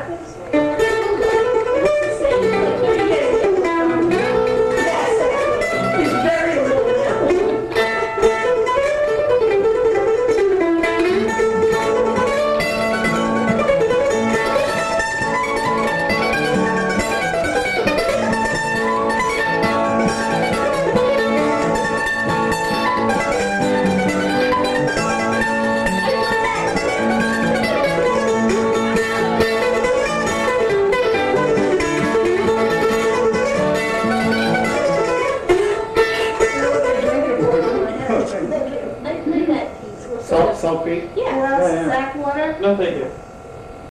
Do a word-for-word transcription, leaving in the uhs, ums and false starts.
He's very little now. Salt, salt creek? Yeah, sack water. No, thank you.